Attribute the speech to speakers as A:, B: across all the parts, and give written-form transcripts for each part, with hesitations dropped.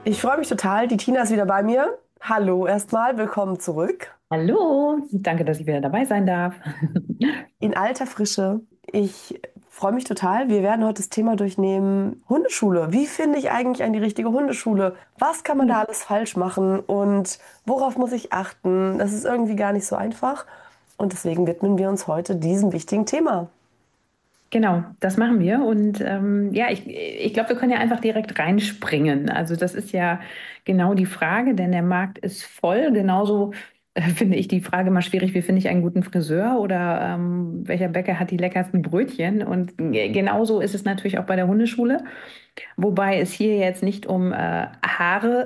A: Ich freue mich total. Die Tina ist wieder bei mir. Hallo erstmal, willkommen zurück.
B: Hallo, danke, dass ich wieder dabei sein darf.
A: In alter Frische. Ich freue mich total. Wir werden heute das Thema durchnehmen. Hundeschule. Wie finde ich eigentlich eine richtige Hundeschule? Was kann man da alles falsch machen? Und worauf muss ich achten? Das ist irgendwie gar nicht so einfach. Und deswegen widmen wir uns heute diesem wichtigen Thema.
B: Genau, das machen wir. Und ja, ich glaube, wir können ja einfach direkt reinspringen. Also das ist ja genau die Frage, denn der Markt ist voll. Genauso finde ich die Frage mal schwierig, wie finde ich einen guten Friseur oder welcher Bäcker hat die leckersten Brötchen? Und genauso ist es natürlich auch bei der Hundeschule. Wobei es hier jetzt nicht um Haare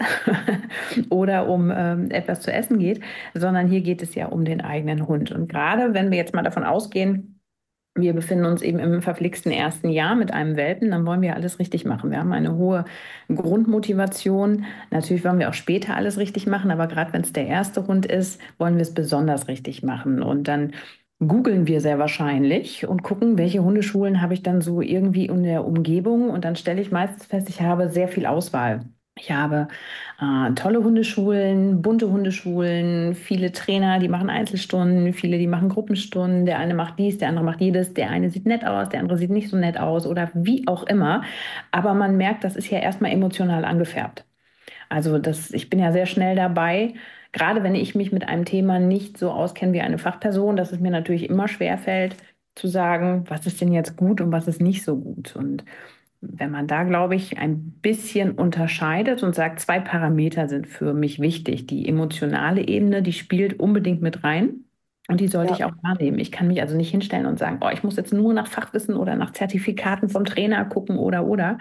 B: oder um etwas zu essen geht, sondern hier geht es ja um den eigenen Hund. Und gerade wenn wir jetzt mal davon ausgehen, wir befinden uns eben im verflixten ersten Jahr mit einem Welpen, dann wollen wir alles richtig machen. Wir haben eine hohe Grundmotivation. Natürlich wollen wir auch später alles richtig machen, aber gerade wenn es der erste Hund ist, wollen wir es besonders richtig machen. Und dann googeln wir sehr wahrscheinlich und gucken, welche Hundeschulen habe ich dann so irgendwie in der Umgebung. Und dann stelle ich meistens fest, ich habe sehr viel Auswahl. Ich habe tolle Hundeschulen, bunte Hundeschulen, viele Trainer, die machen Einzelstunden, viele, die machen Gruppenstunden. Der eine macht dies, der andere macht jedes. Der eine sieht nett aus, der andere sieht nicht so nett aus oder wie auch immer. Aber man merkt, das ist ja erstmal emotional angefärbt. Also ich bin ja sehr schnell dabei, gerade wenn ich mich mit einem Thema nicht so auskenne wie eine Fachperson, dass es mir natürlich immer schwerfällt zu sagen, was ist denn jetzt gut und was ist nicht so gut. Und wenn man da, glaube ich, ein bisschen unterscheidet und sagt, zwei Parameter sind für mich wichtig. Die emotionale Ebene, die spielt unbedingt mit rein. Und die sollte
A: Ja.
B: ich auch wahrnehmen. Ich kann mich also nicht hinstellen und sagen, oh, ich muss jetzt nur nach Fachwissen oder nach Zertifikaten vom Trainer gucken oder.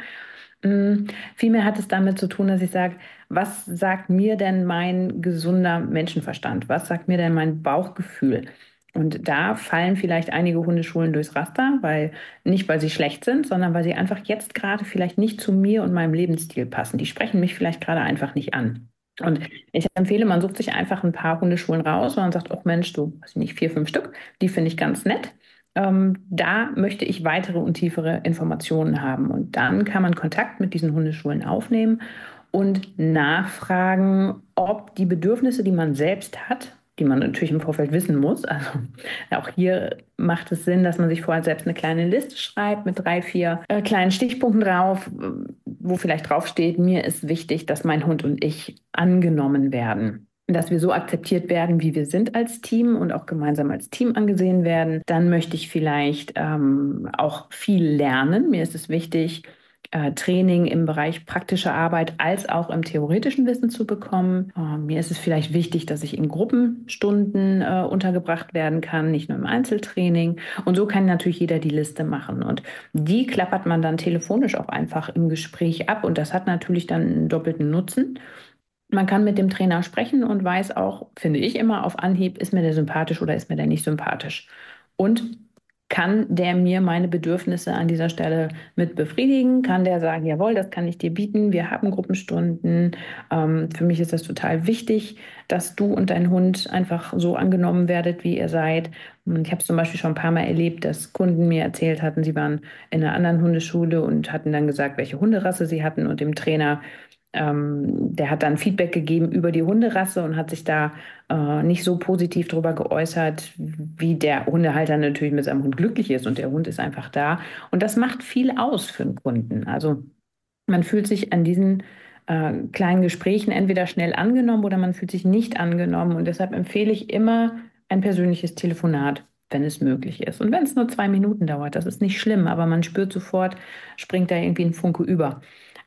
B: Vielmehr hat es damit zu tun, dass ich sage, was sagt mir denn mein gesunder Menschenverstand? Was sagt mir denn mein Bauchgefühl? Und da fallen vielleicht einige Hundeschulen durchs Raster, weil nicht, weil sie schlecht sind, sondern weil sie einfach jetzt gerade vielleicht nicht zu mir und meinem Lebensstil passen. Die sprechen mich vielleicht gerade einfach nicht an. Und ich empfehle, man sucht sich einfach ein paar Hundeschulen raus und man sagt, oh Mensch, du, weiß ich nicht, vier, fünf Stück, die finde ich ganz nett. Da möchte ich weitere und tiefere Informationen haben. Und dann kann man Kontakt mit diesen Hundeschulen aufnehmen und nachfragen, ob die Bedürfnisse, die man selbst hat, die man natürlich im Vorfeld wissen muss, also auch hier macht es Sinn, dass man sich vorher selbst eine kleine Liste schreibt mit drei, vier kleinen Stichpunkten drauf, wo vielleicht draufsteht, mir ist wichtig, dass mein Hund und ich angenommen werden, dass wir so akzeptiert werden, wie wir sind als Team und auch gemeinsam als Team angesehen werden. Dann möchte ich vielleicht auch viel lernen. Mir ist es wichtig, Training im Bereich praktische Arbeit als auch im theoretischen Wissen zu bekommen. Mir ist es vielleicht wichtig, dass ich in Gruppenstunden untergebracht werden kann, nicht nur im Einzeltraining. Und so kann natürlich jeder die Liste machen. Und die klappert man dann telefonisch auch einfach im Gespräch ab. Und das hat natürlich dann einen doppelten Nutzen. Man kann mit dem Trainer sprechen und weiß auch, finde ich immer auf Anhieb, ist mir der sympathisch oder ist mir der nicht sympathisch. Und kann der mir meine Bedürfnisse an dieser Stelle mit befriedigen? Kann der sagen, jawohl, das kann ich dir bieten, wir haben Gruppenstunden. Für mich ist das total wichtig, dass du und dein Hund einfach so angenommen werdet, wie ihr seid. Und ich habe es zum Beispiel schon ein paar Mal erlebt, dass Kunden mir erzählt hatten, sie waren in einer anderen Hundeschule und hatten dann gesagt, welche Hunderasse sie hatten und dem Trainer der hat dann Feedback gegeben über die Hunderasse und hat sich da nicht so positiv darüber geäußert, wie der Hundehalter natürlich mit seinem Hund glücklich ist. Und der Hund ist einfach da. Und das macht viel aus für einen Kunden. Also man fühlt sich an diesen kleinen Gesprächen entweder schnell angenommen oder man fühlt sich nicht angenommen. Und deshalb empfehle ich immer ein persönliches Telefonat, wenn es möglich ist. Und wenn es nur 2 Minuten dauert, das ist nicht schlimm, aber man spürt sofort, springt da irgendwie ein Funke über.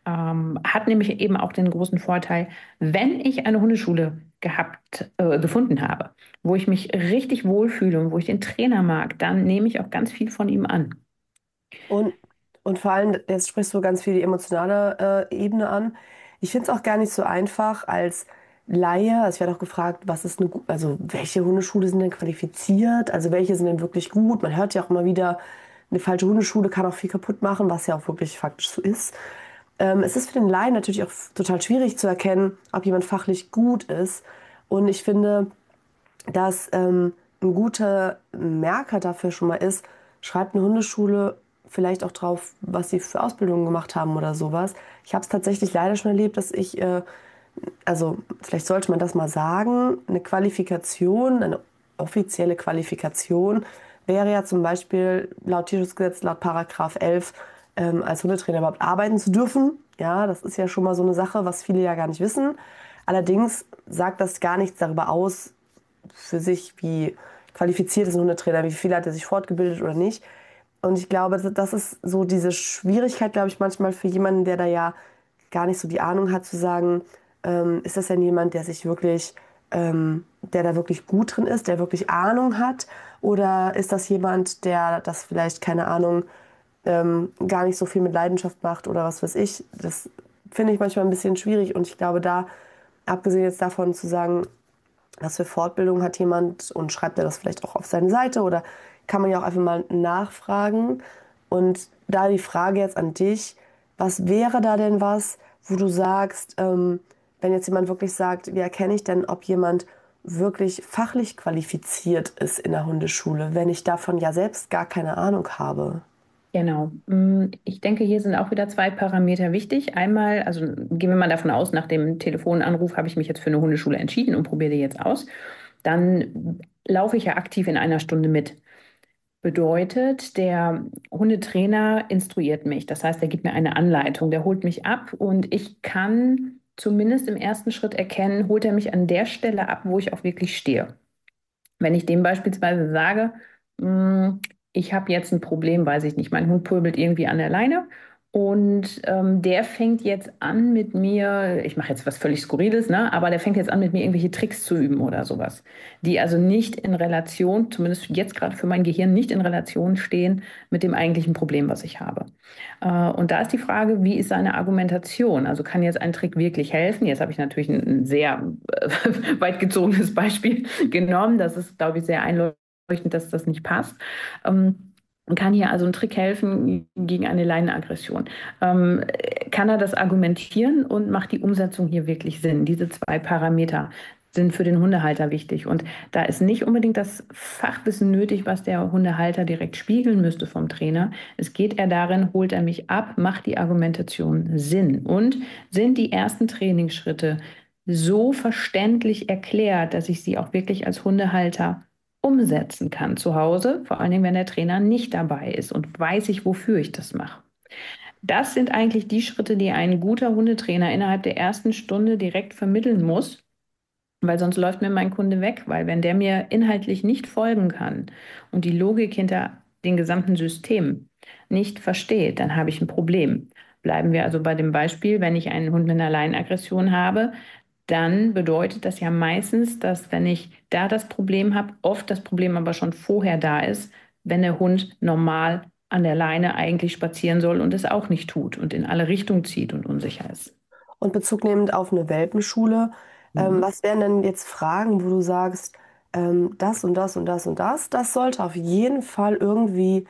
B: Hat nämlich eben auch den großen Vorteil, wenn ich eine Hundeschule gefunden habe, wo ich mich richtig wohlfühle und wo ich den Trainer mag, dann nehme ich auch ganz viel von ihm an.
A: Und, und vor allem, jetzt sprichst du ganz viel die emotionale Ebene an. Ich finde es auch gar nicht so einfach als Laie. Also ich werde auch gefragt, was ist also welche Hundeschule sind denn qualifiziert? Also welche sind denn wirklich gut? Man hört ja auch immer wieder, eine falsche Hundeschule kann auch viel kaputt machen, was ja auch wirklich faktisch so ist. Es ist für den Laien natürlich auch total schwierig zu erkennen, ob jemand fachlich gut ist. Und ich finde, dass ein guter Merker dafür schon mal ist, schreibt eine Hundeschule vielleicht auch drauf, was sie für Ausbildungen gemacht haben oder sowas. Ich habe es tatsächlich leider schon erlebt, dass also vielleicht sollte man das mal sagen, eine Qualifikation, eine offizielle Qualifikation wäre ja zum Beispiel laut Tierschutzgesetz, laut Paragraph 11, als Hundetrainer überhaupt arbeiten zu dürfen. Ja, das ist ja schon mal so eine Sache, was viele ja gar nicht wissen. Allerdings sagt das gar nichts darüber aus, für sich, wie qualifiziert ist ein Hundetrainer, wie viel hat er sich fortgebildet oder nicht. Und ich glaube, das ist so diese Schwierigkeit, glaube ich, manchmal für jemanden, der da ja gar nicht so die Ahnung hat, zu sagen, ist das denn jemand, der sich wirklich, der da wirklich gut drin ist, der wirklich Ahnung hat? Oder ist das jemand, der das vielleicht, keine Ahnung, gar nicht so viel mit Leidenschaft macht oder was weiß ich? Das finde ich manchmal ein bisschen schwierig und ich glaube, da, abgesehen jetzt davon zu sagen, was für Fortbildung hat jemand und schreibt er das vielleicht auch auf seine Seite oder kann man ja auch einfach mal nachfragen. Und da die Frage jetzt an dich, was wäre da denn was, wo du sagst, wenn jetzt jemand wirklich sagt, wie erkenne ich denn, ob jemand wirklich fachlich qualifiziert ist in der Hundeschule, wenn ich davon ja selbst gar keine Ahnung habe?
B: Genau. Ich denke, hier sind auch wieder zwei Parameter wichtig. Einmal, also gehen wir mal davon aus, nach dem Telefonanruf habe ich mich jetzt für eine Hundeschule entschieden und probiere die jetzt aus. Dann laufe ich ja aktiv in einer Stunde mit. Bedeutet, der Hundetrainer instruiert mich. Das heißt, er gibt mir eine Anleitung, der holt mich ab und ich kann zumindest im ersten Schritt erkennen, holt er mich an der Stelle ab, wo ich auch wirklich stehe. Wenn ich dem beispielsweise sage, "Mh, ich habe jetzt ein Problem, weiß ich nicht, mein Hund pöbelt irgendwie an der Leine und der fängt jetzt an mit mir, ich mache jetzt was völlig Skurriles, ne, aber der fängt jetzt an mit mir irgendwelche Tricks zu üben oder sowas, die also nicht in Relation, zumindest jetzt gerade für mein Gehirn, nicht in Relation stehen mit dem eigentlichen Problem, was ich habe. Und da ist die Frage, wie ist seine Argumentation? Also kann jetzt ein Trick wirklich helfen? Jetzt habe ich natürlich ein sehr weit gezogenes Beispiel genommen. Das ist, glaube ich, sehr einleuchtend, dass das nicht passt. Kann hier also ein Trick helfen gegen eine Leinenaggression? Ähm, Kann er das argumentieren und macht die Umsetzung hier wirklich Sinn? Diese zwei Parameter sind für den Hundehalter wichtig. Und da ist nicht unbedingt das Fachwissen nötig, was der Hundehalter direkt spiegeln müsste vom Trainer. Es geht eher darin, holt er mich ab, macht die Argumentation Sinn? Und sind die ersten Trainingsschritte so verständlich erklärt, dass ich sie auch wirklich als Hundehalter umsetzen kann zu Hause, vor allen Dingen, wenn der Trainer nicht dabei ist und weiß ich, wofür ich das mache. Das sind eigentlich die Schritte, die ein guter Hundetrainer innerhalb der ersten Stunde direkt vermitteln muss, weil sonst läuft mir mein Kunde weg, weil wenn der mir inhaltlich nicht folgen kann und die Logik hinter den gesamten System nicht versteht, dann habe ich ein Problem. Bleiben wir also bei dem Beispiel, wenn ich einen Hund mit einer Leinenaggression habe, dann bedeutet das ja meistens, dass wenn ich da das Problem habe, oft das Problem aber schon vorher da ist, wenn der Hund normal an der Leine eigentlich spazieren soll und es auch nicht tut und in alle Richtungen zieht und unsicher ist.
A: Und Bezug nehmend auf eine Welpenschule,
B: Mhm.
A: was wären denn jetzt Fragen, wo du sagst, das und das und das und das, das sollte auf jeden Fall irgendwie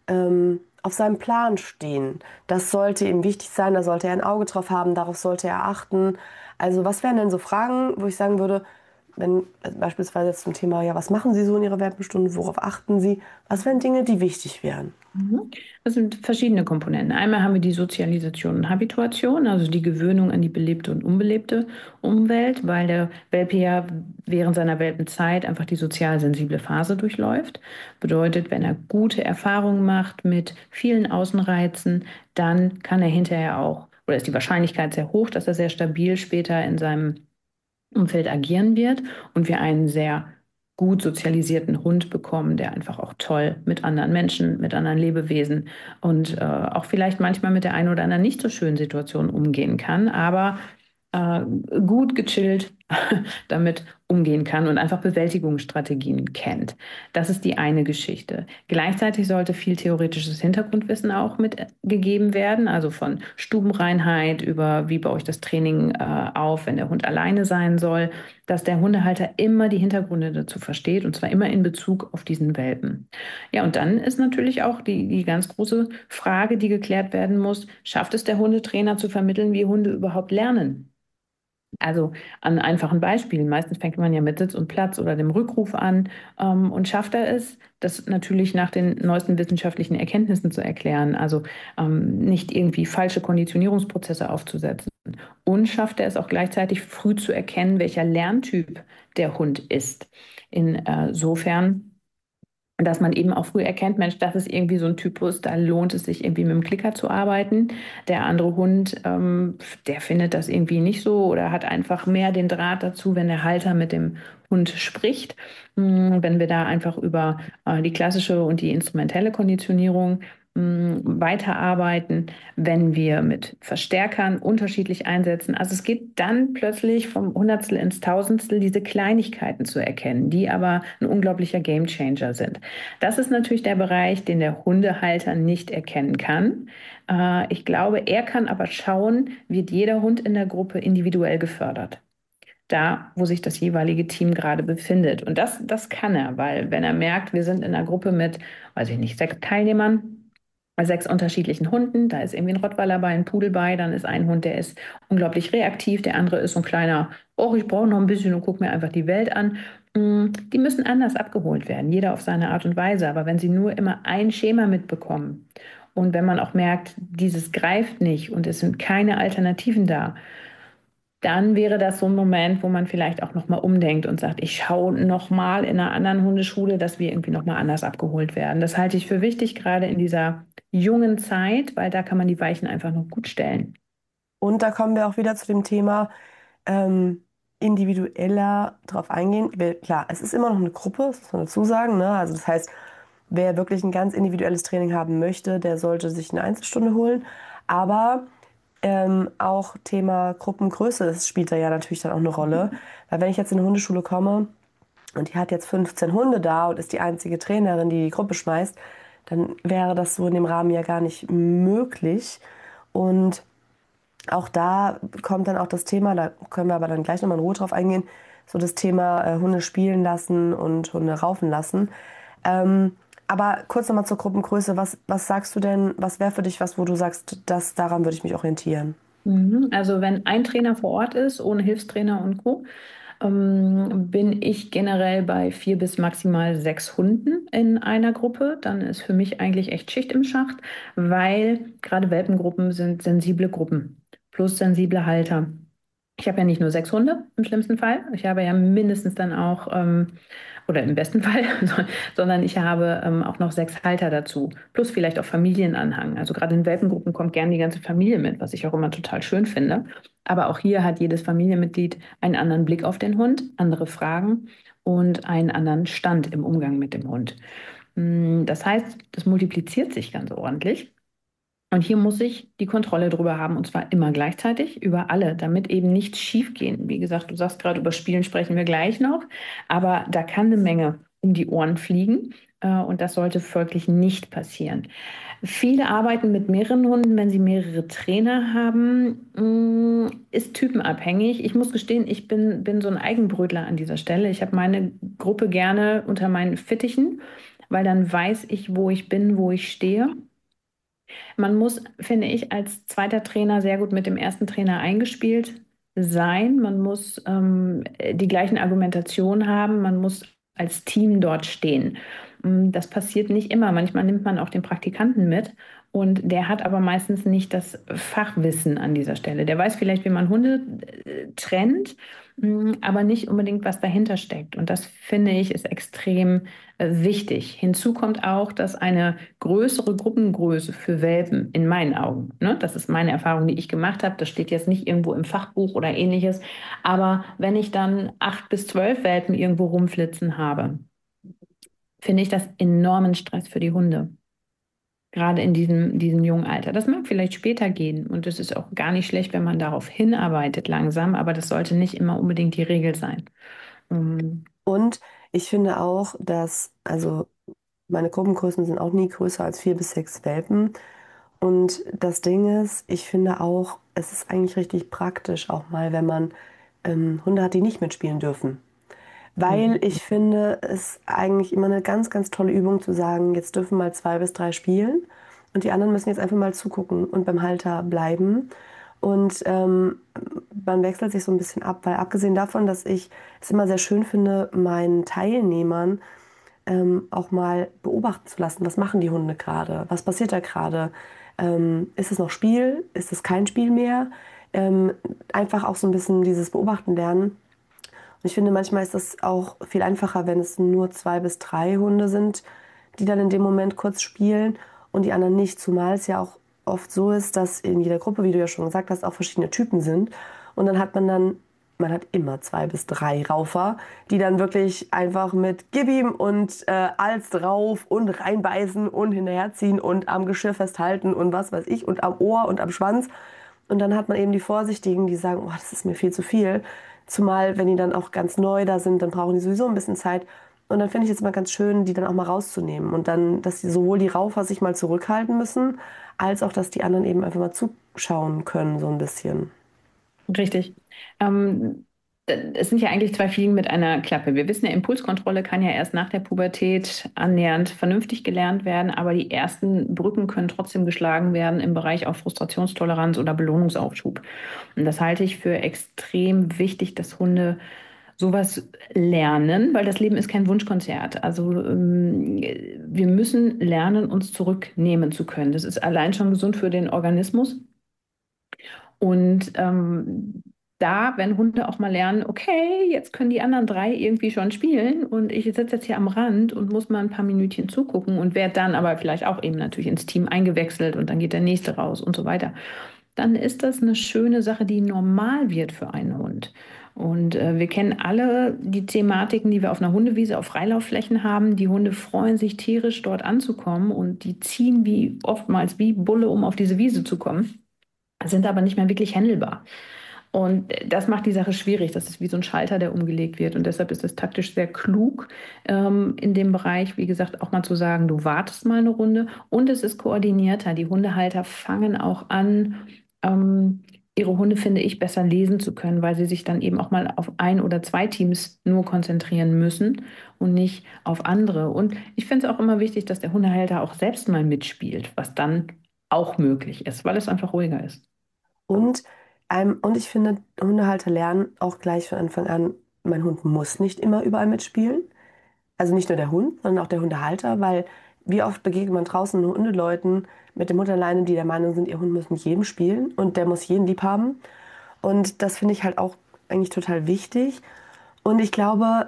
A: auf seinem Plan stehen. Das sollte ihm wichtig sein, da sollte er ein Auge drauf haben, darauf sollte er achten. Also was wären denn so Fragen, wo ich sagen würde, wenn beispielsweise jetzt zum Thema, ja, was machen Sie so in Ihrer Welpenstunde, worauf achten Sie? Was wären Dinge, die wichtig wären?
B: Mhm. Das sind verschiedene Komponenten. Einmal haben wir die Sozialisation und Habituation, also die Gewöhnung an die belebte und unbelebte Umwelt, weil der Welpe ja während seiner Welpenzeit einfach die sozial sensible Phase durchläuft. Bedeutet, wenn er gute Erfahrungen macht mit vielen Außenreizen, dann kann er hinterher auch, oder ist die Wahrscheinlichkeit sehr hoch, dass er sehr stabil später in seinem Umfeld agieren wird und wir einen sehr gut sozialisierten Hund bekommen, der einfach auch toll mit anderen Menschen, mit anderen Lebewesen und auch vielleicht manchmal mit der einen oder anderen nicht so schönen Situation umgehen kann, aber äh, gut gechillt damit umgehen kann und einfach Bewältigungsstrategien kennt. Das ist die eine Geschichte. Gleichzeitig sollte viel theoretisches Hintergrundwissen auch mitgegeben werden, also von Stubenreinheit über wie baue ich das Training auf, wenn der Hund alleine sein soll, dass der Hundehalter immer die Hintergründe dazu versteht und zwar immer in Bezug auf diesen Welpen. Ja, und dann ist natürlich auch die ganz große Frage, die geklärt werden muss, schafft es der Hundetrainer zu vermitteln, wie Hunde überhaupt lernen? Also an einfachen Beispielen. Meistens fängt man ja mit Sitz und Platz oder dem Rückruf an, und schafft er es, das natürlich nach den neuesten wissenschaftlichen Erkenntnissen zu erklären. Also nicht irgendwie falsche Konditionierungsprozesse aufzusetzen. Und schafft er es auch gleichzeitig früh zu erkennen, welcher Lerntyp der Hund ist. Insofern, dass man eben auch früh erkennt, Mensch, das ist irgendwie so ein Typus, da lohnt es sich irgendwie mit dem Klicker zu arbeiten. Der andere Hund, der findet das irgendwie nicht so oder hat einfach mehr den Draht dazu, wenn der Halter mit dem Hund spricht. Wenn wir da einfach über die klassische und die instrumentelle Konditionierung weiterarbeiten, wenn wir mit Verstärkern unterschiedlich einsetzen. Also es geht dann plötzlich vom Hundertstel ins Tausendstel, diese Kleinigkeiten zu erkennen, die aber ein unglaublicher Gamechanger sind. Das ist natürlich der Bereich, den der Hundehalter nicht erkennen kann. Ich glaube, er kann aber schauen, wird jeder Hund in der Gruppe individuell gefördert. Da, wo sich das jeweilige Team gerade befindet. Und das kann er, weil wenn er merkt, wir sind in einer Gruppe mit, weiß ich nicht, 6 Teilnehmern, 6 unterschiedlichen Hunden. Da ist irgendwie ein Rottweiler bei, ein Pudel bei, dann ist ein Hund, der ist unglaublich reaktiv, der andere ist so ein kleiner, oh, ich brauche noch ein bisschen und gucke mir einfach die Welt an. Die müssen anders abgeholt werden, jeder auf seine Art und Weise. Aber wenn sie nur immer ein Schema mitbekommen und wenn man auch merkt, dieses greift nicht und es sind keine Alternativen da, dann wäre das so ein Moment, wo man vielleicht auch nochmal umdenkt und sagt, ich schaue nochmal in einer anderen Hundeschule, dass wir irgendwie nochmal anders abgeholt werden. Das halte ich für wichtig, gerade in dieser jungen Zeit, weil da kann man die Weichen einfach noch gut stellen.
A: Und da kommen wir auch wieder zu dem Thema ähm, individueller drauf eingehen. Klar, es ist immer noch eine Gruppe, das muss man dazu sagen, ne? Also das heißt, wer wirklich ein ganz individuelles Training haben möchte, der sollte sich eine Einzelstunde holen. Aber auch Thema Gruppengröße, das spielt da ja natürlich dann auch eine Rolle. Weil wenn ich jetzt in eine Hundeschule komme und die hat jetzt 15 Hunde da und ist die einzige Trainerin, die die Gruppe schmeißt, dann wäre das so in dem Rahmen ja gar nicht möglich. Und auch da kommt dann auch das Thema, da können wir aber dann gleich nochmal in Ruhe drauf eingehen, so das Thema Hunde spielen lassen und Hunde raufen lassen. Aber kurz nochmal zur Gruppengröße. Was sagst du denn, was wäre für dich was, wo du sagst, daran würde ich mich orientieren?
B: Also wenn ein Trainer vor Ort ist, ohne Hilfstrainer und Co., bin ich generell bei 4 bis maximal 6 Hunden in einer Gruppe. Dann ist für mich eigentlich echt Schicht im Schacht, weil gerade Welpengruppen sind sensible Gruppen plus sensible Halter. Ich habe ja nicht nur 6 Hunde im schlimmsten Fall. Ich habe ja mindestens dann auch, oder im besten Fall, sondern ich habe auch noch 6 Halter dazu. Plus vielleicht auch Familienanhang. Also gerade in Welpengruppen kommt gern die ganze Familie mit, was ich auch immer total schön finde. Aber auch hier hat jedes Familienmitglied einen anderen Blick auf den Hund, andere Fragen und einen anderen Stand im Umgang mit dem Hund. Das heißt, das multipliziert sich ganz ordentlich. Und hier muss ich die Kontrolle drüber haben, und zwar immer gleichzeitig über alle, damit eben nichts schief gehen. Wie gesagt, du sagst gerade, über Spielen sprechen wir gleich noch, aber da kann eine Menge um die Ohren fliegen, und das sollte folglich nicht passieren. Viele arbeiten mit mehreren Hunden, wenn sie mehrere Trainer haben, ist typenabhängig. Ich muss gestehen, ich bin so ein Eigenbrötler an dieser Stelle. Ich habe meine Gruppe gerne unter meinen Fittichen, weil dann weiß ich, wo ich bin, wo ich stehe. Man muss, finde ich, als zweiter Trainer sehr gut mit dem ersten Trainer eingespielt sein. Man muss die gleichen Argumentationen haben. Man muss als Team dort stehen. Das passiert nicht immer. Manchmal nimmt man auch den Praktikanten mit und der hat aber meistens nicht das Fachwissen an dieser Stelle. Der weiß vielleicht, wie man Hunde trennt, aber nicht unbedingt, was dahinter steckt. Und das finde ich ist extrem wichtig. Hinzu kommt auch, dass eine größere Gruppengröße für Welpen in meinen Augen, ne, das ist meine Erfahrung, die ich gemacht habe, das steht jetzt nicht irgendwo im Fachbuch oder ähnliches, aber wenn ich dann 8 bis 12 Welpen irgendwo rumflitzen habe, finde ich das enormen Stress für die Hunde. Gerade in diesem jungen Alter. Das mag vielleicht später gehen und es ist auch gar nicht schlecht, wenn man darauf hinarbeitet langsam, aber das sollte nicht immer unbedingt die Regel sein. Ähm,
A: Und ich finde auch, dass, also meine Gruppengrößen sind auch nie größer als 4 bis 6 Welpen. Und das Ding ist, ich finde auch, es ist eigentlich richtig praktisch auch mal, wenn man Hunde hat, die nicht mitspielen dürfen. Weil
B: Mhm.
A: ich finde es eigentlich immer eine ganz, ganz tolle Übung zu sagen, jetzt dürfen mal 2 bis 3 spielen und die anderen müssen jetzt einfach mal zugucken und beim Halter bleiben. Und man wechselt sich so ein bisschen ab, weil abgesehen davon, dass ich es immer sehr schön finde, meinen Teilnehmern auch mal beobachten zu lassen, was machen die Hunde gerade, was passiert da gerade, ist es noch Spiel, ist es kein Spiel mehr, einfach auch so ein bisschen dieses Beobachten lernen. Und ich finde, manchmal ist es auch viel einfacher, wenn es nur 2 bis 3 Hunde sind, die dann in dem Moment kurz spielen und die anderen nicht, zumal es ja auch oft so ist, dass in jeder Gruppe, wie du ja schon gesagt hast, auch verschiedene Typen sind. Und man hat immer 2 bis 3 Raufer, die dann wirklich einfach mit Gib ihm und Als drauf und reinbeißen und hinterherziehen und am Geschirr festhalten und was weiß ich und am Ohr und am Schwanz. Und dann hat man eben die Vorsichtigen, die sagen, oh, das ist mir viel zu viel. Zumal, wenn die dann auch ganz neu da sind, dann brauchen die sowieso ein bisschen Zeit. Und dann finde ich es immer ganz schön, die dann auch mal rauszunehmen. Und dann, dass die, sowohl die Raufer sich mal zurückhalten müssen, als auch, dass die anderen eben einfach mal zuschauen können, so ein bisschen.
B: Richtig. Es sind ja eigentlich zwei Fliegen mit einer Klappe. Wir wissen ja, Impulskontrolle kann ja erst nach der Pubertät annähernd vernünftig gelernt werden, aber die ersten Brücken können trotzdem geschlagen werden im Bereich auch Frustrationstoleranz oder Belohnungsaufschub. Und das halte ich für extrem wichtig, dass Hunde sowas lernen, weil das Leben ist kein Wunschkonzert. Also wir müssen lernen, uns zurücknehmen zu können. Das ist allein schon gesund für den Organismus. Und da, wenn Hunde auch mal lernen, okay, jetzt können die anderen drei irgendwie schon spielen und ich sitze jetzt hier am Rand und muss mal ein paar Minütchen zugucken und werde dann aber vielleicht auch eben natürlich ins Team eingewechselt und dann geht der nächste raus und so weiter, dann ist das eine schöne Sache, die normal wird für einen Hund. Und wir kennen alle die Thematiken, die wir auf einer Hundewiese, auf Freilaufflächen haben. Die Hunde freuen sich tierisch, dort anzukommen und die ziehen wie oftmals wie Bulle, um auf diese Wiese zu kommen, sind aber nicht mehr wirklich händelbar. Und das macht die Sache schwierig. Das ist wie so ein Schalter, der umgelegt wird. Und deshalb ist es taktisch sehr klug, in dem Bereich, wie gesagt, auch mal zu sagen, du wartest mal eine Runde. Und es ist koordinierter. Die Hundehalter fangen auch an, ihre Hunde, finde ich, besser lesen zu können, weil sie sich dann eben auch mal auf ein oder zwei Teams nur konzentrieren müssen und nicht auf andere. Und ich finde es auch immer wichtig, dass der Hundehalter auch selbst mal mitspielt, was dann auch möglich ist, weil es einfach ruhiger ist.
A: Und, und ich finde, Hundehalter lernen auch gleich von Anfang an, mein Hund muss nicht immer überall mitspielen. Also nicht nur der Hund, sondern auch der Hundehalter, weil wie oft begegnet man draußen Hundeleuten mit dem Hund alleine, die der Meinung sind, ihr Hund muss mit jedem spielen und der muss jeden lieb haben. Und das finde ich halt auch eigentlich total wichtig. Und ich glaube,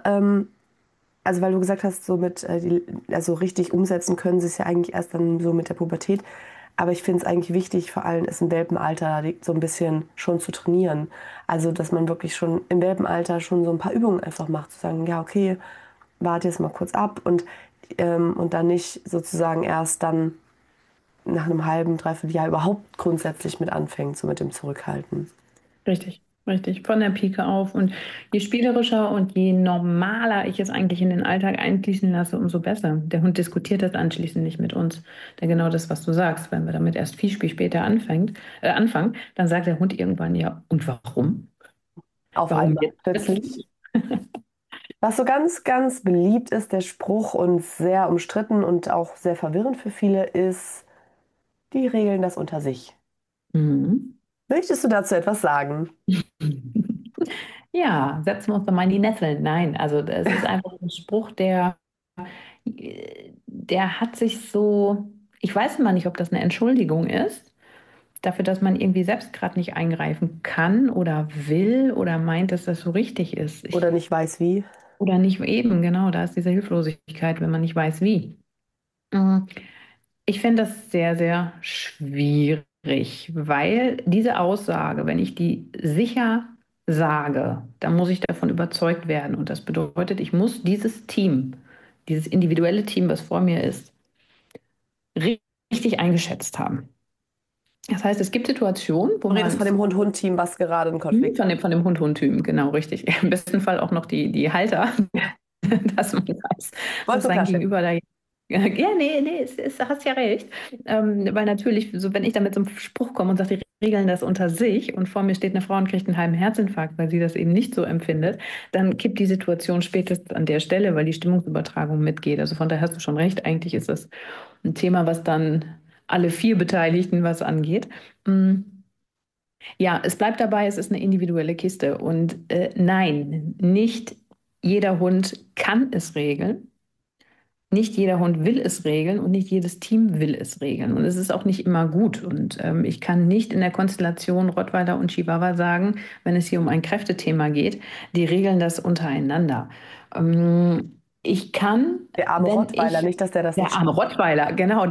A: also weil du gesagt hast, so mit, also richtig umsetzen können sie es ja eigentlich erst dann so mit der Pubertät. Aber ich finde es eigentlich wichtig, vor allem ist im Welpenalter so ein bisschen schon zu trainieren. Also, dass man wirklich schon im Welpenalter schon so ein paar Übungen einfach macht, zu sagen, ja, okay, warte jetzt mal kurz ab und dann nicht sozusagen erst dann nach einem halben, dreiviertel Jahr überhaupt grundsätzlich mit anfängt, so mit dem Zurückhalten.
B: Richtig, richtig, von der Pike auf. Und je spielerischer und je normaler ich es eigentlich in den Alltag einfließen lasse, umso besser. Der Hund diskutiert das anschließend nicht mit uns. Denn genau das, was du sagst, wenn wir damit erst viel später anfangen, dann sagt der Hund irgendwann, ja, und warum?
A: Auf
B: Warum
A: einmal
B: jetzt?
A: plötzlich. Was so ganz, ganz beliebt ist, der Spruch und sehr umstritten und auch sehr verwirrend für viele ist, die regeln das unter sich.
B: Mhm.
A: Möchtest du dazu etwas sagen?
B: Ja, setzen wir uns doch mal in die Nesseln. Nein, also es ist einfach ein Spruch, der hat sich so, ich weiß mal nicht, ob das eine Entschuldigung ist, dafür, dass man irgendwie selbst gerade nicht eingreifen kann oder will oder meint, dass das so richtig ist.
A: Oder nicht weiß wie?
B: Oder nicht eben, genau, da ist diese Hilflosigkeit, wenn man nicht weiß, wie. Mm, Ich finde das sehr, sehr schwierig, weil diese Aussage, wenn ich die sicher sage, dann muss ich davon überzeugt werden. Und das bedeutet, ich muss dieses Team, dieses individuelle Team, was vor mir ist, richtig eingeschätzt haben. Das heißt, es gibt Situationen, wo
A: Du redest
B: man
A: von dem Hund-Hund-Team, was gerade einen
B: mhm,
A: Konflikt
B: von
A: hat.
B: dem Hund-Hund-Typen, genau, richtig. Im besten Fall auch noch die Halter, dass man weiß,
A: Wolltest
B: dass
A: du
B: sein
A: klarstellen?
B: Gegenüber da. Ja, nee, hast ja recht. Weil natürlich, so wenn ich da mit so einem Spruch komme und sage, die regeln das unter sich und vor mir steht eine Frau und kriegt einen halben Herzinfarkt, weil sie das eben nicht so empfindet, dann kippt die Situation spätestens an der Stelle, weil die Stimmungsübertragung mitgeht. Also von daher hast du schon recht, eigentlich ist das ein Thema, was dann alle vier Beteiligten was angeht. Mm, Ja, es bleibt dabei, es ist eine individuelle Kiste. Und nein, nicht jeder Hund kann es regeln. Nicht jeder Hund will es regeln und nicht jedes Team will es regeln. Und es ist auch nicht immer gut. Und ich kann nicht in der Konstellation Rottweiler und Chihuahua sagen, wenn es hier um ein Kräftethema geht, die regeln das untereinander. Ich kann,
A: Der arme
B: wenn
A: Rottweiler,
B: ich,
A: nicht, dass der das
B: der
A: nicht
B: arme
A: schafft.
B: Rottweiler, genau,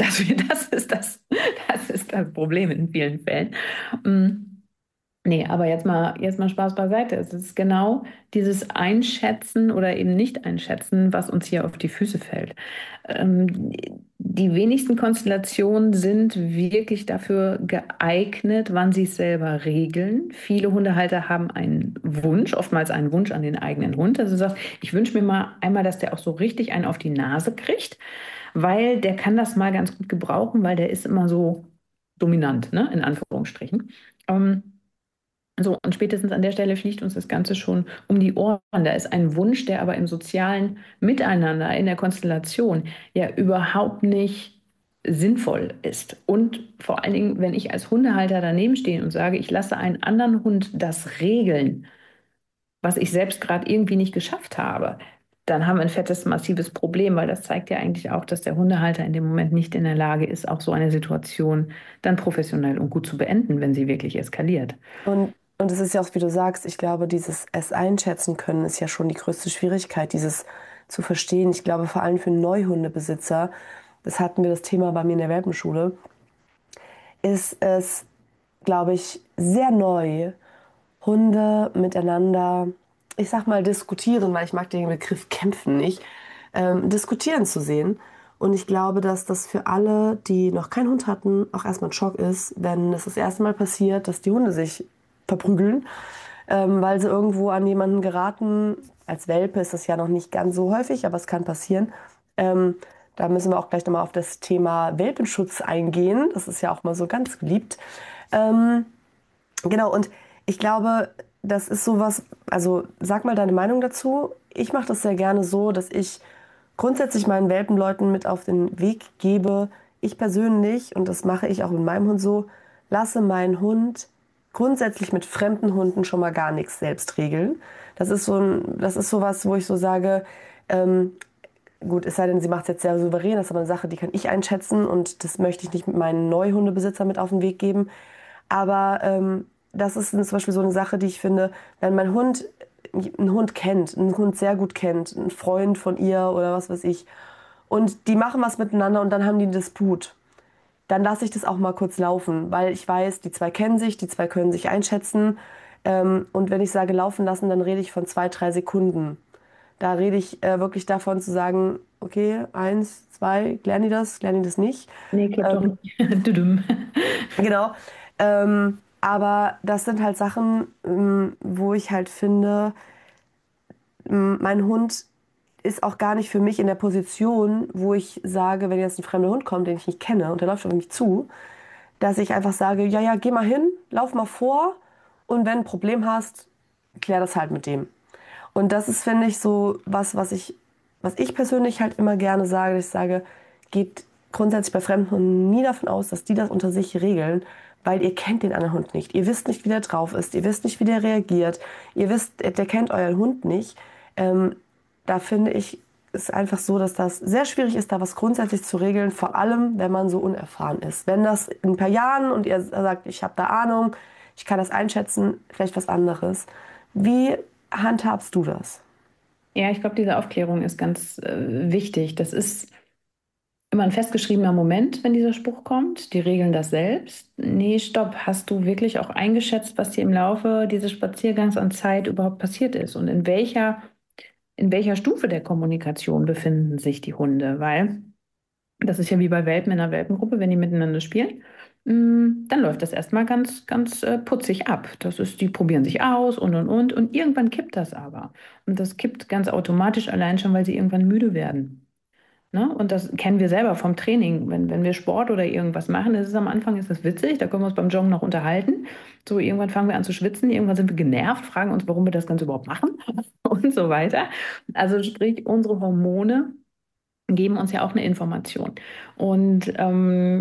B: das ist das Problem in vielen Fällen. Mm, Nee, aber jetzt mal Spaß beiseite. Es ist genau dieses Einschätzen oder eben Nicht-Einschätzen, was uns hier auf die Füße fällt. Die wenigsten Konstellationen sind wirklich dafür geeignet, wann sie es selber regeln. Viele Hundehalter haben einen Wunsch, oftmals einen Wunsch an den eigenen Hund. Also du sagst, ich wünsche mir mal einmal, dass der auch so richtig einen auf die Nase kriegt, weil der kann das mal ganz gut gebrauchen, weil der ist immer so dominant, ne, in Anführungsstrichen. Ähm, so, und spätestens an der Stelle fliegt uns das Ganze schon um die Ohren. Da ist ein Wunsch, der aber im sozialen Miteinander, in der Konstellation ja überhaupt nicht sinnvoll ist. Und vor allen Dingen, wenn ich als Hundehalter daneben stehe und sage, ich lasse einen anderen Hund das regeln, was ich selbst gerade irgendwie nicht geschafft habe, dann haben wir ein fettes, massives Problem, weil das zeigt ja eigentlich auch, dass der Hundehalter in dem Moment nicht in der Lage ist, auch so eine Situation dann professionell und gut zu beenden, wenn sie wirklich eskaliert.
A: Und es ist ja auch, wie du sagst, ich glaube, dieses es einschätzen können ist ja schon die größte Schwierigkeit, dieses zu verstehen. Ich glaube, vor allem für Neuhundebesitzer, das hatten wir das Thema bei mir in der Welpenschule, ist es, glaube ich, sehr neu, Hunde miteinander, ich sag mal, diskutieren, weil ich mag den Begriff kämpfen nicht, diskutieren zu sehen. Und ich glaube, dass das für alle, die noch keinen Hund hatten, auch erstmal ein Schock ist, wenn es das erste Mal passiert, dass die Hunde sich verprügeln, weil sie irgendwo an jemanden geraten. Als Welpe ist das ja noch nicht ganz so häufig, aber es kann passieren. Ähm, Da müssen wir auch gleich nochmal auf das Thema Welpenschutz eingehen. Das ist ja auch mal so ganz beliebt. Ähm, Genau, und ich glaube, das ist sowas, also sag mal deine Meinung dazu. Ich mache das sehr gerne so, dass ich grundsätzlich meinen Welpenleuten mit auf den Weg gebe. Ich persönlich, und das mache ich auch mit meinem Hund so, lasse meinen Hund grundsätzlich mit fremden Hunden schon mal gar nichts selbst regeln. Das ist sowas, wo ich so sage, ähm, gut, es sei denn, sie macht es jetzt sehr souverän, das ist aber eine Sache, die kann ich einschätzen und das möchte ich nicht mit meinen Neuhundebesitzern mit auf den Weg geben. Aber das ist zum Beispiel so eine Sache, die ich finde, wenn mein Hund einen Hund kennt, einen Hund sehr gut kennt, einen Freund von ihr oder was weiß ich, und die machen was miteinander und dann haben die einen Disput, dann lasse ich das auch mal kurz laufen, weil ich weiß, die zwei kennen sich, die zwei können sich einschätzen. Und wenn ich sage laufen lassen, dann rede ich von 2, 3 Sekunden. Da rede ich wirklich davon zu sagen, okay, 1, 2, klären die das nicht.
B: Nee, klappt doch
A: Ähm,
B: nicht. Tudum.
A: genau. Aber das sind halt Sachen, wo ich halt finde, mein Hund ist auch gar nicht für mich in der Position, wo ich sage, wenn jetzt ein fremder Hund kommt, den ich nicht kenne und der läuft auf mich zu, dass ich einfach sage, ja, ja, geh mal hin, lauf mal vor und wenn du ein Problem hast, klär das halt mit dem. Und das ist, finde ich, so was ich persönlich halt immer gerne sage, dass ich sage, geht grundsätzlich bei fremden Hunden nie davon aus, dass die das unter sich regeln, weil ihr kennt den anderen Hund nicht. Ihr wisst nicht, wie der drauf ist, ihr wisst nicht, wie der reagiert, ihr wisst, der kennt euren Hund nicht. Ähm, Da finde ich, ist einfach so, dass das sehr schwierig ist, da was grundsätzlich zu regeln, vor allem, wenn man so unerfahren ist. Wenn das in ein paar Jahren und ihr sagt, ich habe da Ahnung, ich kann das einschätzen, vielleicht was anderes. Wie handhabst du das?
B: Ja, ich glaube, diese Aufklärung ist ganz wichtig. Das ist immer ein festgeschriebener Moment, wenn dieser Spruch kommt. Die regeln das selbst. Nee, stopp. Hast du wirklich auch eingeschätzt, was dir im Laufe dieses Spaziergangs an Zeit überhaupt passiert ist und in welcher Stufe der Kommunikation befinden sich die Hunde? Weil das ist ja wie bei Welpen in einer Welpengruppe, wenn die miteinander spielen. Dann läuft das erstmal ganz putzig ab. Das ist, die probieren sich aus und. Und irgendwann kippt das aber. Und das kippt ganz automatisch allein schon, weil sie irgendwann müde werden. Ne? Und das kennen wir selber vom Training. Wenn wir Sport oder irgendwas machen, ist es am Anfang ist das witzig, da können wir uns beim Joggen noch unterhalten. So, irgendwann fangen wir an zu schwitzen, irgendwann sind wir genervt, fragen uns, warum wir das Ganze überhaupt machen und so weiter. Also sprich, unsere Hormone geben uns ja auch eine Information. Und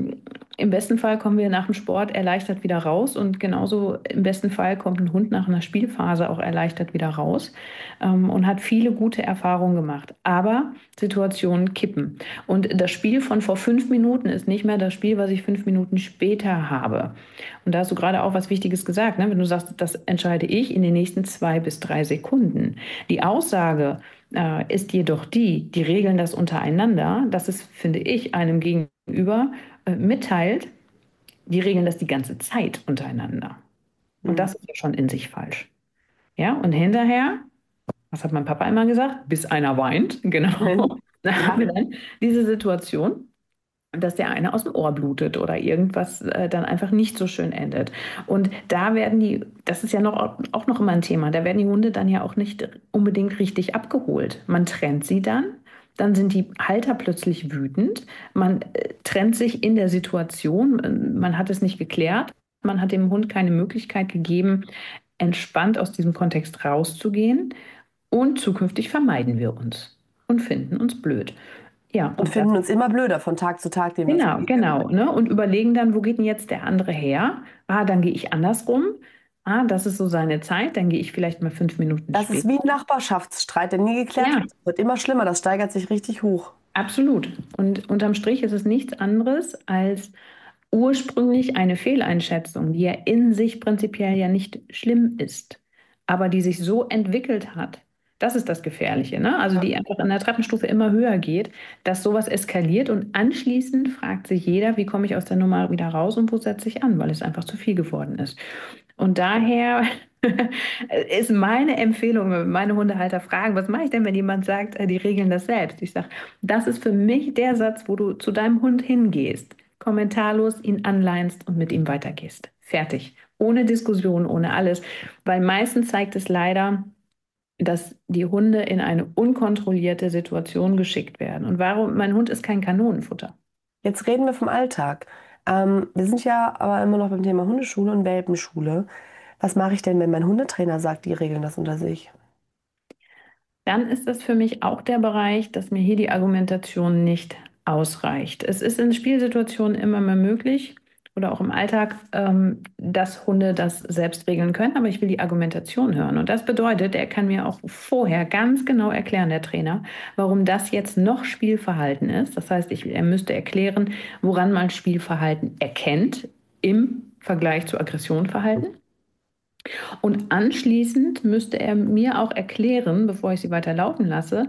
B: im besten Fall kommen wir nach dem Sport erleichtert wieder raus und genauso im besten Fall kommt ein Hund nach einer Spielphase auch erleichtert wieder raus, und hat viele gute Erfahrungen gemacht. Aber Situationen kippen. Und das Spiel von vor 5 Minuten ist nicht mehr das Spiel, was ich 5 Minuten später habe. Und da hast du gerade auch was Wichtiges gesagt, ne? Wenn du sagst, das entscheide ich in den nächsten 2 bis 3 Sekunden. Die Aussage ist jedoch die regeln das untereinander, dass es, finde ich, einem Gegenüber mitteilt, die regeln das die ganze Zeit untereinander. Und
A: Hm.
B: das ist ja schon in sich falsch. Ja, und hinterher, was hat mein Papa immer gesagt? Bis einer weint, genau. Da haben
A: Ja,
B: wir dann diese Situation, dass der eine aus dem Ohr blutet oder irgendwas dann einfach nicht so schön endet. Und da werden die, das ist ja auch noch immer ein Thema, da werden die Hunde dann ja auch nicht unbedingt richtig abgeholt. Man trennt sie dann sind die Halter plötzlich wütend, man trennt sich in der Situation, man hat es nicht geklärt, man hat dem Hund keine Möglichkeit gegeben, entspannt aus diesem Kontext rauszugehen und zukünftig vermeiden wir uns und finden uns blöd. Ja,
A: und
B: und das
A: finden uns immer blöder von Tag zu Tag, den wir es
B: genau,
A: begegnen.
B: genau, ne? Und überlegen dann, wo geht denn jetzt der andere her? Ah, dann gehe ich andersrum. Ah, das ist so seine Zeit. Dann gehe ich vielleicht mal 5 Minuten
A: Das ist
B: später.
A: wie ein Nachbarschaftsstreit, der nie geklärt
B: Ja,
A: wird. Das wird immer schlimmer, das steigert sich richtig hoch.
B: absolut. Und unterm Strich ist es nichts anderes als ursprünglich eine Fehleinschätzung, die ja in sich prinzipiell ja nicht schlimm ist, aber die sich so entwickelt hat. Das ist das Gefährliche, ne? Also
A: Ja.
B: die einfach in der Treppenstufe immer höher geht, dass sowas eskaliert und anschließend fragt sich jeder, wie komme ich aus der Nummer wieder raus und wo setze ich an, weil es einfach zu viel geworden ist. Und daher ist meine Empfehlung, wenn meine Hundehalter fragen, was mache ich denn, wenn jemand sagt, die regeln das selbst? Ich sage, das ist für mich der Satz, wo du zu deinem Hund hingehst, kommentarlos ihn anleinst und mit ihm weitergehst. Fertig. Ohne Diskussion, ohne alles. Weil meistens zeigt es leider, dass die Hunde in eine unkontrollierte Situation geschickt werden. Und warum? Mein Hund ist kein Kanonenfutter.
A: Jetzt reden wir vom Alltag. Wir sind ja aber immer noch beim Thema Hundeschule und Welpenschule. Was mache ich denn, wenn mein Hundetrainer sagt, die regeln das unter sich?
B: Dann ist das für mich auch der Bereich, dass mir hier die Argumentation nicht ausreicht. Es ist in Spielsituationen immer mehr möglich oder auch im Alltag, dass Hunde das selbst regeln können, aber ich will die Argumentation hören. Und das bedeutet, er kann mir auch vorher ganz genau erklären, der Trainer, warum das jetzt noch Spielverhalten ist. Das heißt, er müsste erklären, woran man Spielverhalten erkennt im Vergleich zu Aggressionverhalten. Und anschließend müsste er mir auch erklären, bevor ich sie weiter laufen lasse,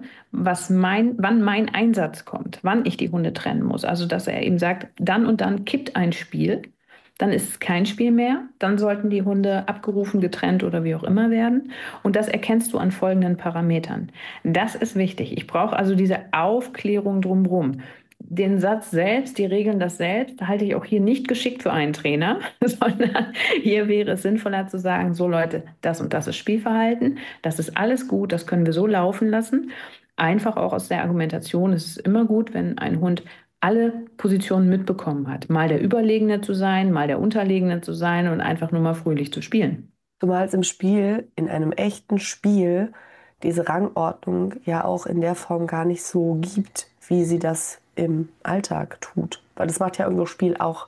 B: wann mein Einsatz kommt, wann ich die Hunde trennen muss. Also, dass er eben sagt, dann und dann kippt ein Spiel, dann ist es kein Spiel mehr, dann sollten die Hunde abgerufen, getrennt oder wie auch immer werden. Und das erkennst du an folgenden Parametern. Das ist wichtig. Ich brauche also diese Aufklärung drumherum. Den Satz selbst, die regeln das selbst, halte ich auch hier nicht geschickt für einen Trainer, sondern hier wäre es sinnvoller zu sagen, so Leute, das und das ist Spielverhalten, das ist alles gut, das können wir so laufen lassen. Einfach auch aus der Argumentation, es ist immer gut, wenn ein Hund alle Positionen mitbekommen hat. Mal der Überlegene zu sein, mal der Unterlegene zu sein und einfach nur mal fröhlich zu spielen.
A: Zumal es im Spiel, in einem echten Spiel, diese Rangordnung ja auch in der Form gar nicht so gibt, wie sie das im Alltag tut. Weil das macht ja irgendwo Spiel auch